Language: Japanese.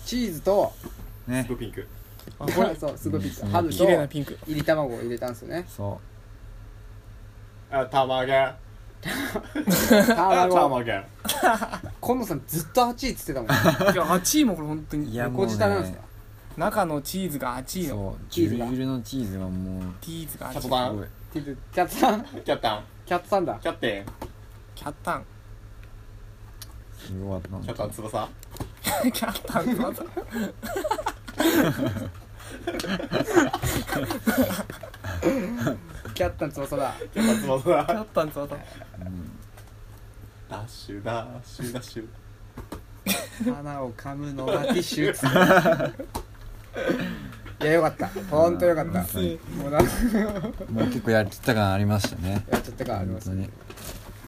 チーズとねすごいピンク。 これそうすごいピンク、ハムと綺麗なピンク。 入り卵を入れたんですよね。 そあ、卵。 卵卵。 今野さんずっと熱いっつってたもん。 いや熱いもんこれ本当ういに。 やもう横舌なんですか。 中のチーズが熱いの。 そうチーズがジュルジュルのチーズがもうチーズが熱い。 キャットタンすごいキャッツさんキャッタン。 キャッツさんだ。 キャッテン。 キャッタン。 すごかったキャッタン翼。 キャッタンまた。 キャッタン翼だ。 キャッタン翼キャだ。 ッタンまた。 ダッシュダッシュダッシュ。 花を噛むのがティッシュっつっていやよかったほんとよかった。もうなんかもう結構やってた感ありましたねやっちゃった感あります本当ねに